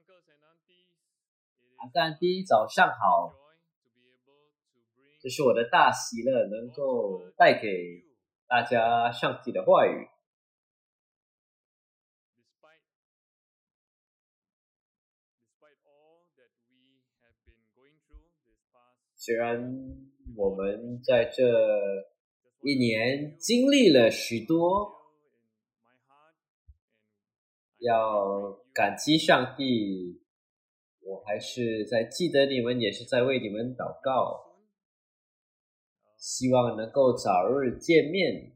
阿甘迪，早上好！这是我的大喜乐，能够带给大家上帝的话语。虽然我们在这一年经历了许多，要感激上帝，我还是在记得你们，也是在为你们祷告，希望能够早日见面。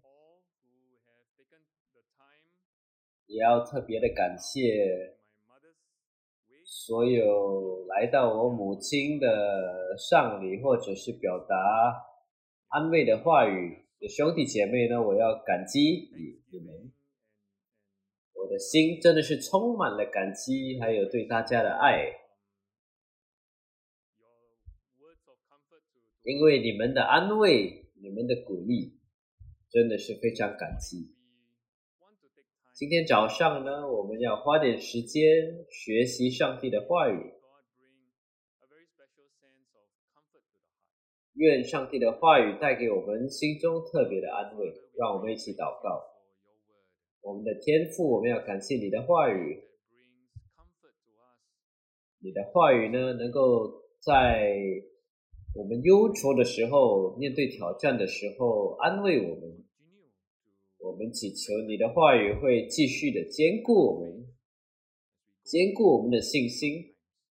也要特别的感谢所有来到我母亲的丧礼或者是表达安慰的话语的兄弟姐妹呢，我要感激你们，我的心真的是充满了感激，还有对大家的爱，因为你们的安慰，你们的鼓励，真的是非常感激。今天早上呢，我们要花点时间学习上帝的话语，愿上帝的话语带给我们心中特别的安慰。让我们一起祷告。我们的天父，我们要感谢你的话语，你的话语呢，能够在我们忧愁的时候，面对挑战的时候安慰我们。我们祈求你的话语会继续的坚固我们，坚固我们的信心。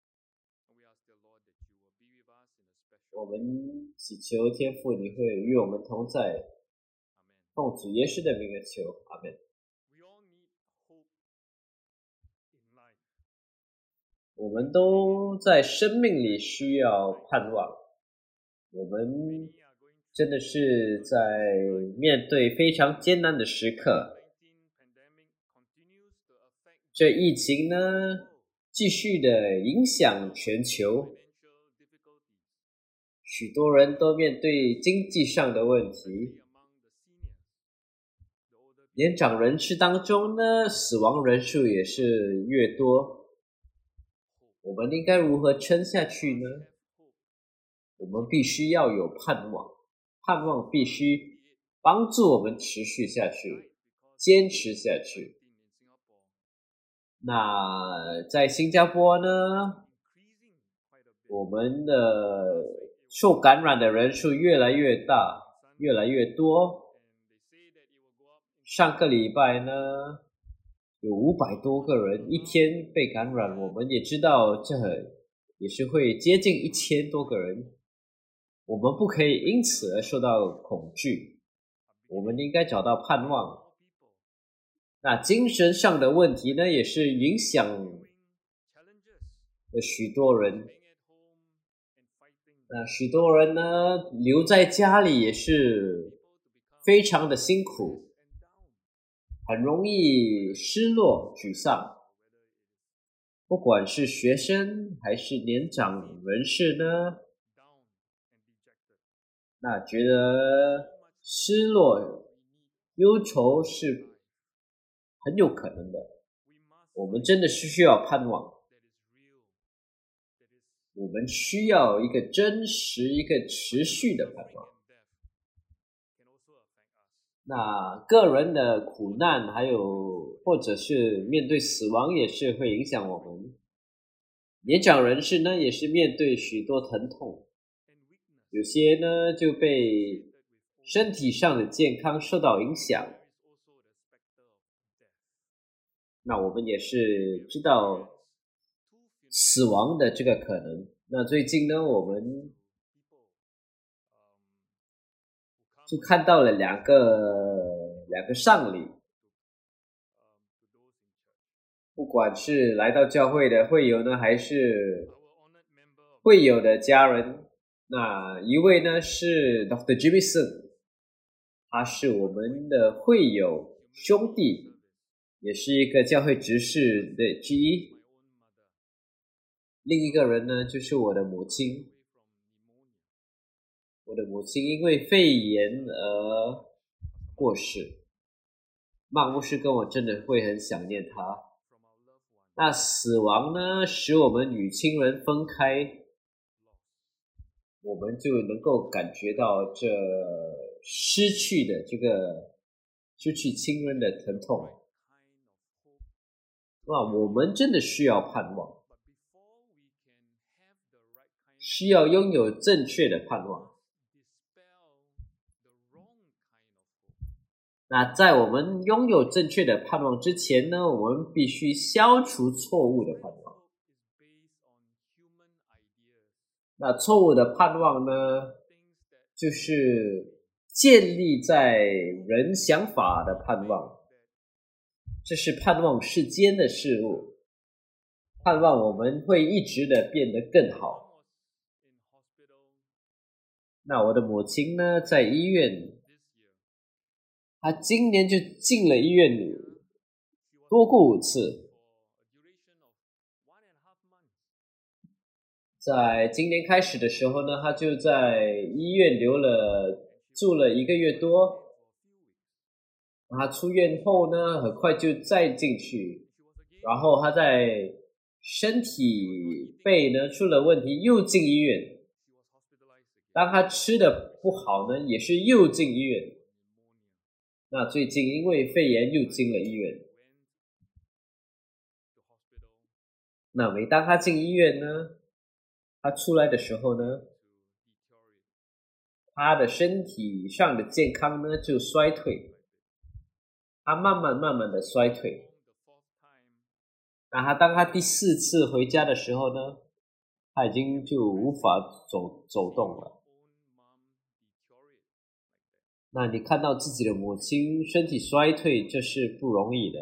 我们祈求天父你会与我们同在，奉主耶稣的名而求，阿们。我们都在生命里需要盼望，我们真的是在面对非常艰难的时刻，这疫情呢继续的影响全球，许多人都面对经济上的问题，年长人士当中呢死亡人数也是越多，我们应该如何撑下去呢？我们必须要有盼望，盼望必须帮助我们持续下去，坚持下去。那在新加坡呢，我们的受感染的人数越来越大，越来越多。上个礼拜呢，有500多个人一天被感染，我们也知道这也是会接近1000多个人。我们不可以因此而受到恐惧，我们应该找到盼望。那精神上的问题呢，也是影响了许多人。那许多人呢，留在家里也是非常的辛苦，很容易失落、沮丧。不管是学生还是年长人士呢，那觉得失落、忧愁是很有可能的。我们真的是需要盼望，我们需要一个真实、一个持续的盼望。那个人的苦难，还有或者是面对死亡，也是会影响我们。年长人士呢，也是面对许多疼痛，有些呢就被身体上的健康受到影响。那我们也是知道死亡的这个可能。那最近呢，我们就看到了两个丧礼，不管是来到教会的会友呢，还是会友的家人。那一位呢是 Dr. Jimmy Sun， 他是我们的会友兄弟，也是一个教会执事的之一。另一个人呢就是我的母亲，我的母亲因为肺炎而过世。曼牧师跟我真的会很想念他， 那死亡呢，使我们与亲人分开，我们就能够感觉到这失去亲人的疼痛。我们真的需要盼望，需要拥有正确的盼望。那在我们拥有正确的盼望之前呢，我们必须消除错误的盼望。那错误的盼望呢，就是建立在人想法的盼望，这是盼望世间的事物，盼望我们会一直的变得更好。那我的母亲呢，在医院，她今年就进了医院里多过5次。在今年开始的时候呢，她就在医院住了1个月多。她出院后呢，很快就再进去，然后她在身体背呢出了问题，又进医院。当她吃的不好呢，也是又进医院。那最近因为肺炎又进了医院。那每当她进医院呢，她出来的时候呢，她的身体上的健康呢就衰退，她慢慢的衰退。那当她第4次回家的时候呢，她已经就无法走动了。那你看到自己的母亲身体衰退，这是不容易的。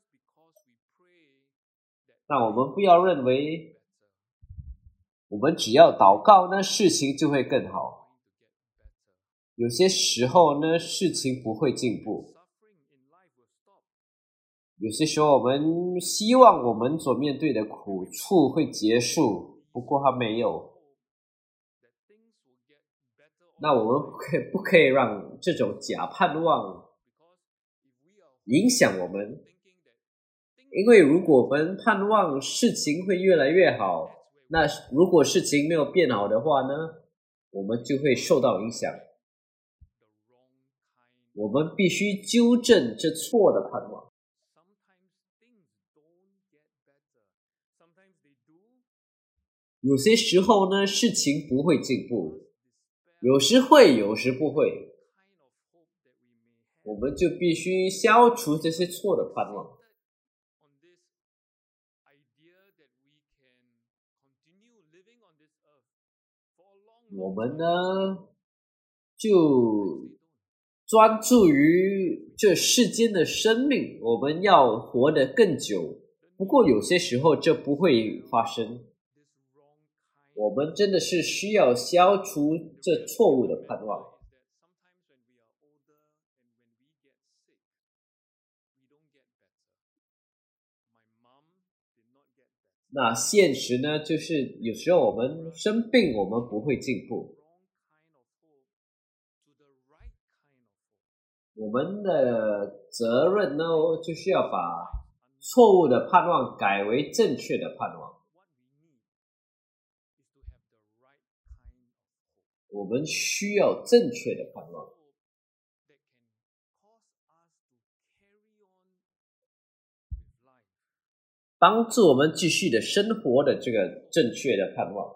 那我们不要认为我们只要祷告呢，事情就会更好。有些时候呢，事情不会进步。有些时候我们希望我们所面对的苦处会结束，不过它没有。那我们不可以让这种假盼望影响我们，因为如果我们盼望事情会越来越好，那如果事情没有变好的话呢，我们就会受到影响。我们必须纠正这错的盼望。有些时候呢，事情不会进步，有时会，有时不会。我们就必须消除这些错的盼望。我们呢，就专注于这世间的生命，我们要活得更久。不过有些时候这不会发生。我们真的是需要消除这错误的盼望。那现实呢，就是有时候我们生病，我们不会进步。我们的责任呢，就是要把错误的盼望改为正确的盼望。我们需要正确的盼望，帮助我们继续的生活的这个正确的盼望。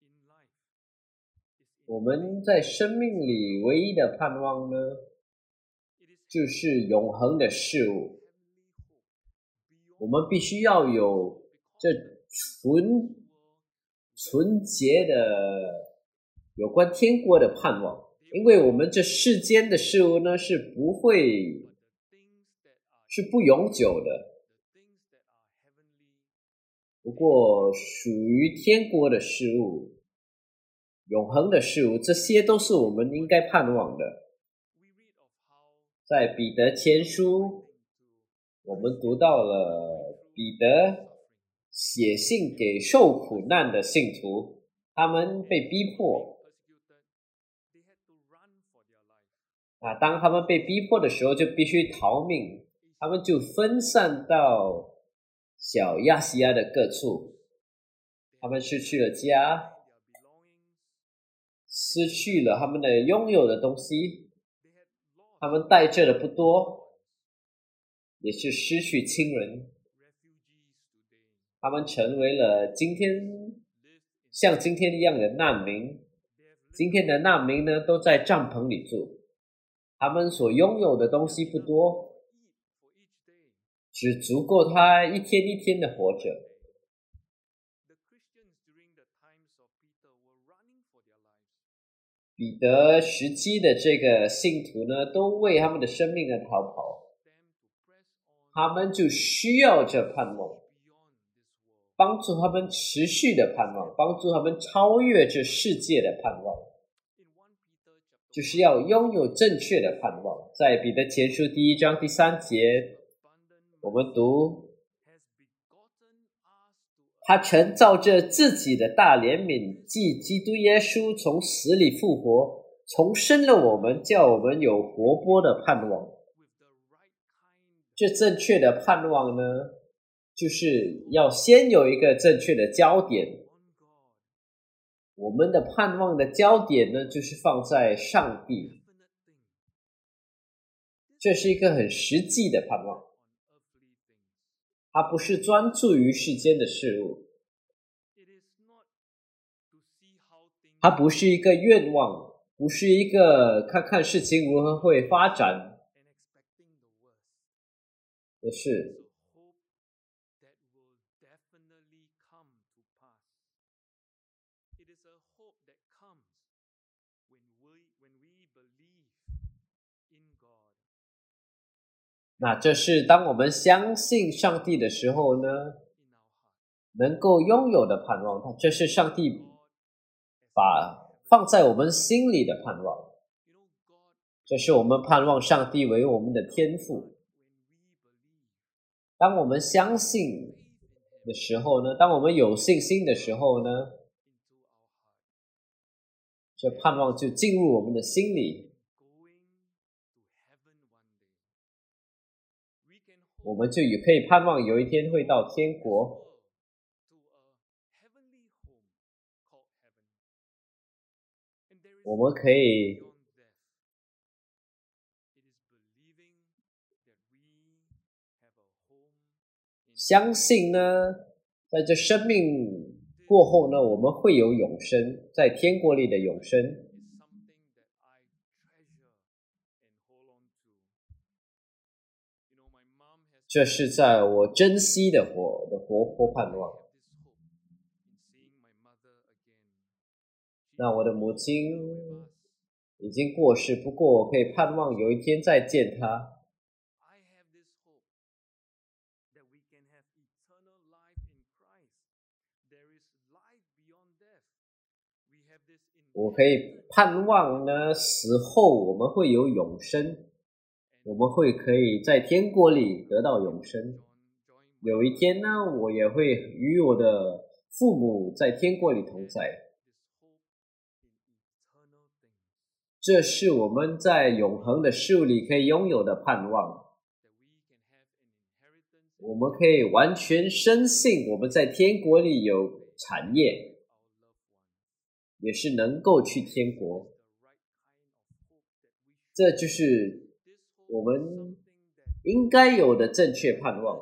我们在生命里唯一的盼望呢，就是永恒的事物。我们必须要有这纯洁的有关天国的盼望，因为我们这世间的事物呢是不永久的。不过属于天国的事物，永恒的事物，这些都是我们应该盼望的。在彼得前书，我们读到了彼得写信给受苦难的信徒，他们被逼迫。当他们被逼迫的时候，就必须逃命，他们就分散到小亚细亚的各处，他们失去了家，失去了他们的拥有的东西，他们带着的不多，也是失去亲人，他们成为了像今天一样的难民。今天的难民呢，都在帐篷里住，他们所拥有的东西不多，只足够他一天一天的活着。彼得时期的这个信徒呢，都为他们的生命而逃跑，他们就需要这盼望，帮助他们持续的盼望，帮助他们超越这世界的盼望，就是要拥有正确的盼望。在彼得前书1章3节，我们读，他曾照着自己的大怜悯，藉基督耶稣从死里复活，重生了我们，叫我们有活泼的盼望。这正确的盼望呢，就是要先有一个正确的焦点。我们的盼望的焦点呢，就是放在上帝。这是一个很实际的盼望，它不是专注于世间的事物，它不是一个愿望，不是一个看看事情如何会发展的事。那这是当我们相信上帝的时候呢，能够拥有的盼望。这是上帝放在我们心里的盼望，这是我们盼望上帝为我们的天父。当我们相信的时候呢，当我们有信心的时候呢，这盼望就进入我们的心里，我们就也可以盼望有一天会到天国。我们可以相信呢，在这生命过后呢，我们会有永生，在天国里的永生。这是在我珍惜的活泼盼望。那我的母亲已经过世，不过我可以盼望有一天再见她。我可以盼望呢，死后我们会有永生，我们可以在天国里得到永生。有一天呢，我也会与我的父母在天国里同在。这是我们在永恒的事物里可以拥有的盼望。我们可以完全深信我们在天国里有产业，也是能够去天国。这就是我们应该有的正确盼望。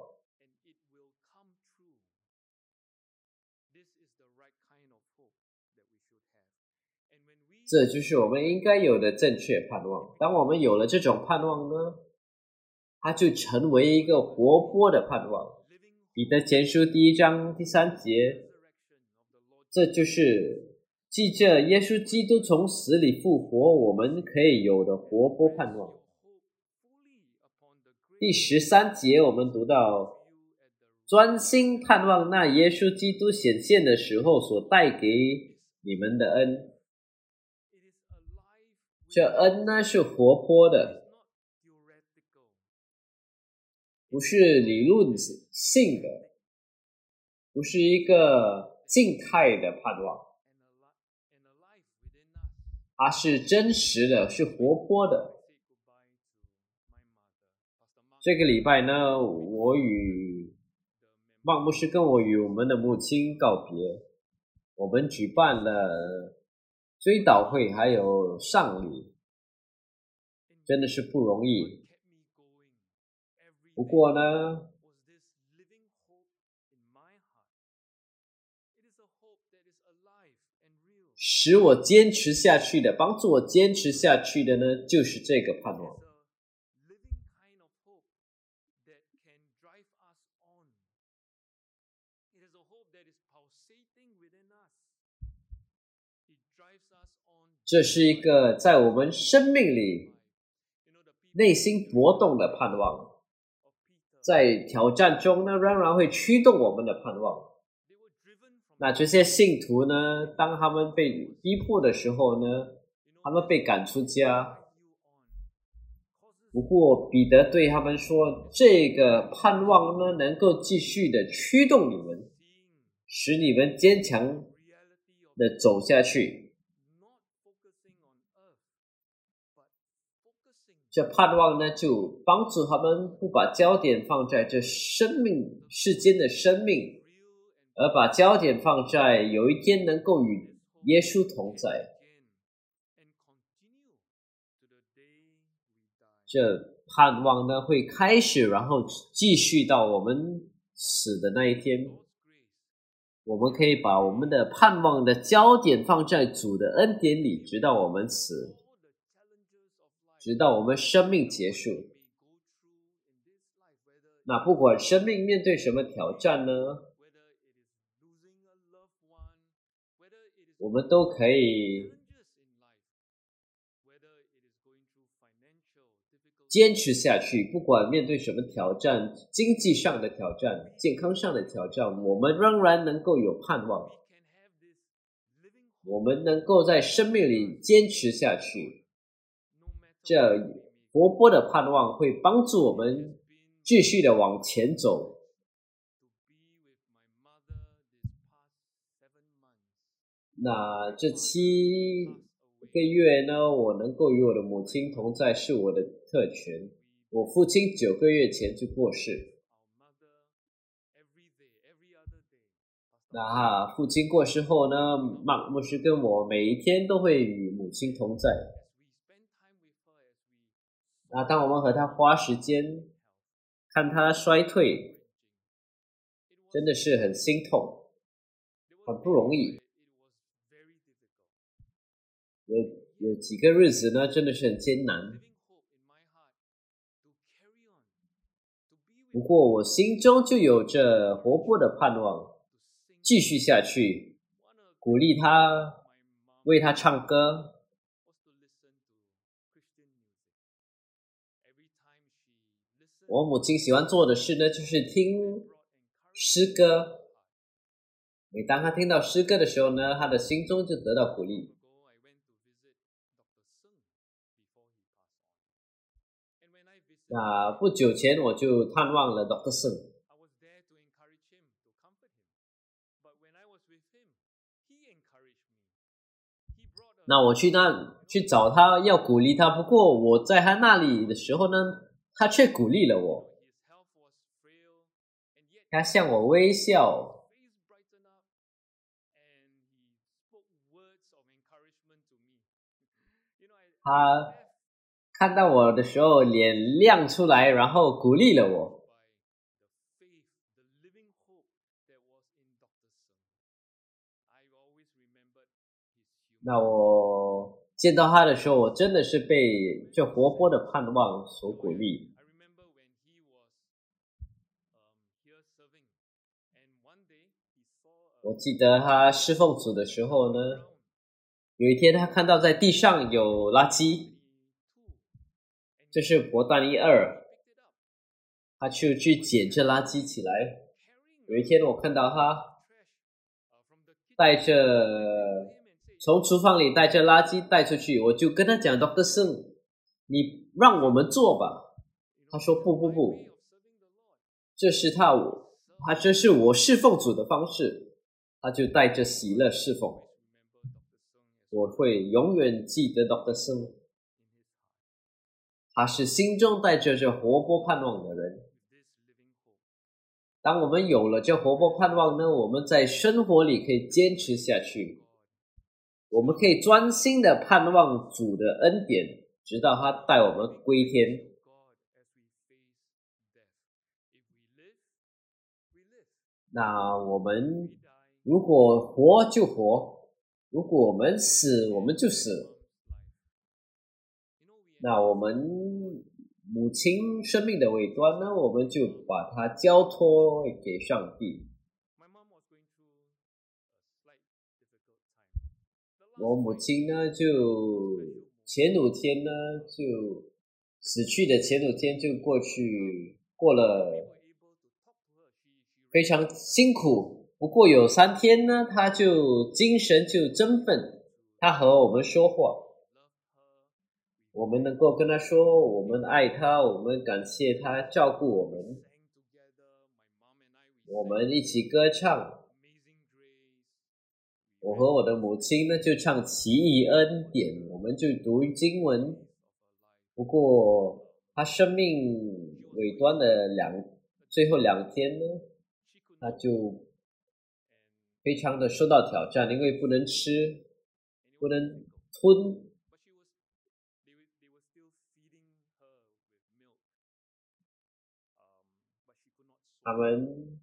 这就是我们应该有的正确盼望。当我们有了这种盼望呢，它就成为一个活泼的盼望。彼得前书1章3节，这就是记着耶稣基督从死里复活，我们可以有的活泼盼望。第13节我们读到，专心盼望那耶稣基督显现的时候所带给你们的恩。这恩呢是活泼的，不是理论性的，不是一个静态的盼望，它是真实的，是活泼的。这个礼拜呢，我与曼牧师跟我与我们的母亲告别，我们举办了追悼会还有丧礼，真的是不容易。不过呢，使我坚持下去的，帮助我坚持下去的呢，就是这个盼望。这是一个在我们生命里内心搏动的盼望，在挑战中呢，仍然会驱动我们的盼望。那这些信徒呢，当他们被逼迫的时候呢，他们被赶出家。不过彼得对他们说，这个盼望呢，能够继续的驱动你们，使你们坚强的走下去。这盼望呢，就帮助他们不把焦点放在这世间的生命，而把焦点放在有一天能够与耶稣同在。这盼望呢，会开始，然后继续到我们死的那一天。我们可以把我们的盼望的焦点放在主的恩典里，直到我们死，直到我们生命结束。那不管生命面对什么挑战呢，我们都可以坚持下去。不管面对什么挑战，经济上的挑战，健康上的挑战，我们仍然能够有盼望，我们能够在生命里坚持下去。这活泼的盼望会帮助我们继续的往前走。那这7个月呢，我能够与我的母亲同在是我的特权。我父亲9个月前就过世。那父亲过世后呢，曼牧师跟我每一天都会与母亲同在。那当我们和他花时间看他衰退，真的是很心痛，很不容易。有几个日子呢，真的是很艰难。不过我心中就有着活泼的盼望，继续下去，鼓励他，为他唱歌。我母亲喜欢做的事呢，就是听诗歌。每当她听到诗歌的时候呢，她的心中就得到鼓励。那不久前我就探望了 Dr. Sung。那我去找他，要鼓励他。不过我在他那里的时候呢，他却鼓励了我。他向我微笑，他看到我的时候脸亮出来，然后鼓励了我。那我见到他的时候，我真的是被这活泼的盼望所鼓励。我记得他侍奉主的时候呢，有一天他看到在地上有垃圾，这是伯但尼2，他就去捡这垃圾起来。有一天我看到他从厨房里带着垃圾带出去，我就跟他讲 Dr. Sung， 你让我们做吧。他说不，这是我侍奉主的方式。他就带着喜乐侍奉。我会永远记得 Dr. Sung， 他是心中带着这活泼盼望的人。 当我们有了这活泼盼望呢，我们在生活里可以坚持下去，我们可以专心的盼望主的恩典，直到他带我们归天。那我们如果活就活，如果我们死我们就死。那我们母亲生命的尾端呢，我们就把它交托给上帝。我母亲呢，就前5天呢，就死去的前5天就过了非常辛苦，不过有3天呢，她就精神就振奋，她和我们说话。我们能够跟他说我们爱他，我们感谢他照顾我们，我们一起歌唱。我和我的母亲呢就唱奇异恩典，我们就读经文。不过他生命尾端的最后2天呢，他就非常的受到挑战，因为不能吃，不能吞。他们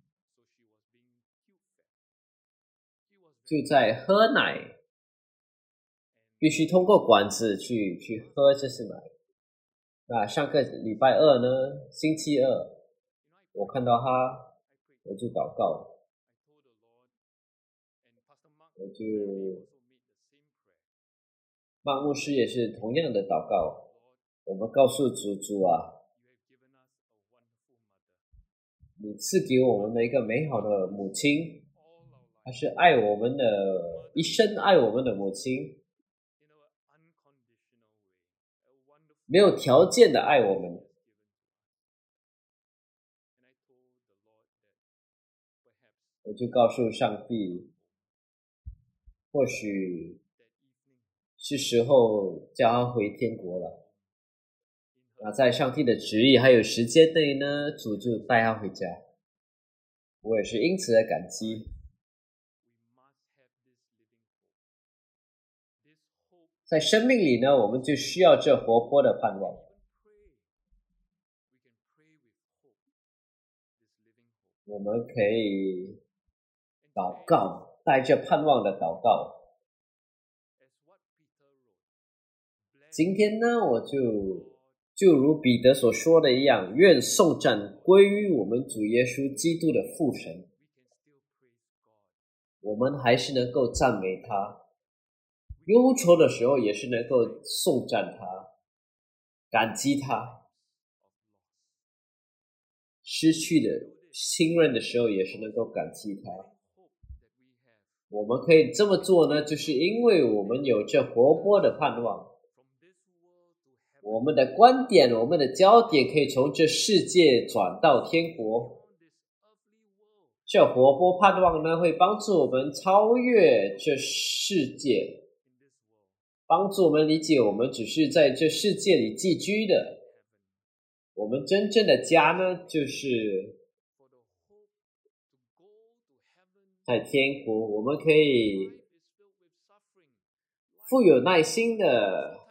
就在喝奶，必须通过管子去喝这些奶。那上个礼拜2呢，星期2，我看到他，我就祷告，我就马牧师也是同样的祷告。我们告诉主啊，你赐给我们的一个美好的母亲，她是爱我们的，一生爱我们的母亲，没有条件的爱我们。我就告诉上帝，或许是时候叫他回天国了。那在上帝的旨意还有时间内呢，主就带他回家。我也是因此而感激。在生命里呢，我们就需要这活泼的盼望。我们可以祷告，带着盼望的祷告。今天呢，我就如彼得所说的一样，愿颂赞归于我们主耶稣基督的父神。我们还是能够赞美他，忧愁的时候也是能够颂赞他，感激他，失去的信任的时候也是能够感激他。我们可以这么做呢，就是因为我们有这活泼的盼望。我们的观点，我们的焦点可以从这世界转到天国。这活泼盼望呢，会帮助我们超越这世界，帮助我们理解我们只是在这世界里寄居的。我们真正的家呢，就是在天国。我们可以富有耐心的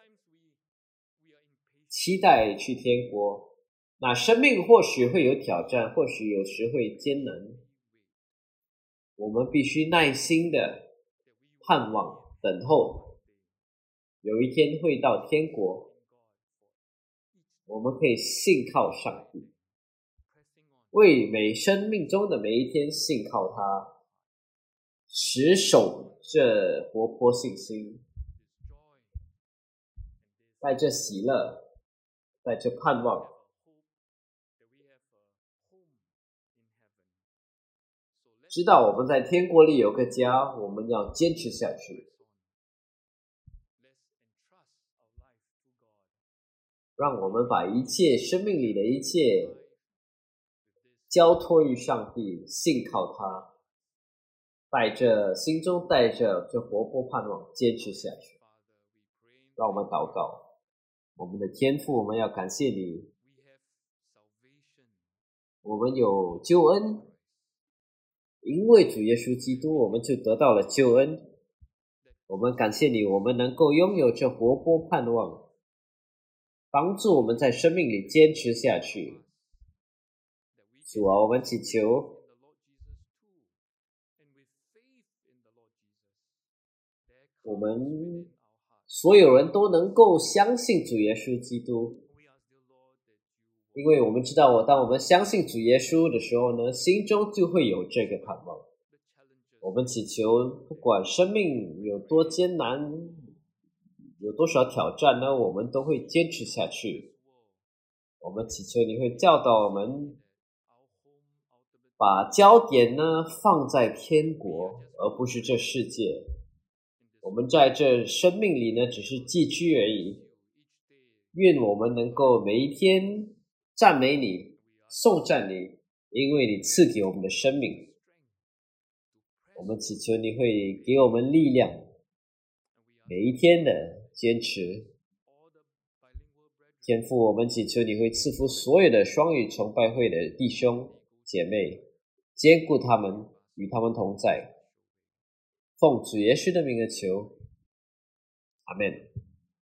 期待去天国。那生命或许会有挑战，或许有时会艰难，我们必须耐心的盼望等候，有一天会到天国。我们可以信靠上帝，为生命中的每一天信靠他，持守这活泼信心，带着喜乐，带着盼望，知道我们在天国里有个家，我们要坚持下去。让我们把一切生命里的一切交托于上帝，信靠他，心中带着这活泼盼望，坚持下去。让我们祷告。我们的天父，我们要感谢你，我们有救恩， 因为主耶稣基督，我们就得到了救恩。我们感谢你，我们能够拥有这活泼盼望，帮助我们在生命里坚持下去。主啊，我们祈求我们所有人都能够相信主耶稣基督，因为我们知道当我们相信主耶稣的时候呢，心中就会有这个盼望。我们祈求不管生命有多艰难，有多少挑战呢，我们都会坚持下去。我们祈求你会教导我们把焦点呢放在天国，而不是这世界。我们在这生命里呢只是寄居而已。愿我们能够每一天赞美你，颂赞你，因为你赐给我们的生命。我们祈求你会给我们力量，每一天的坚持。天父，我们祈求你会赐福所有的双语崇拜会的弟兄姐妹，坚固他们，与他们同在。奉主耶稣的名而求，阿们。